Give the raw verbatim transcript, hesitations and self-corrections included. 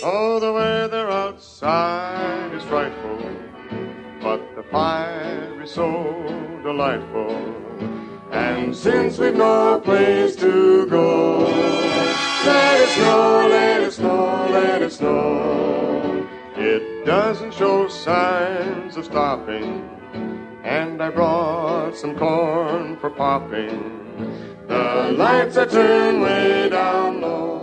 Oh, the weather outside is frightful, but the fire is so delightful. And since we've no place to go, let it snow, let it snow, let it snow. It doesn't show signs of stopping, and I brought some corn for popping. The lights are turned way down low.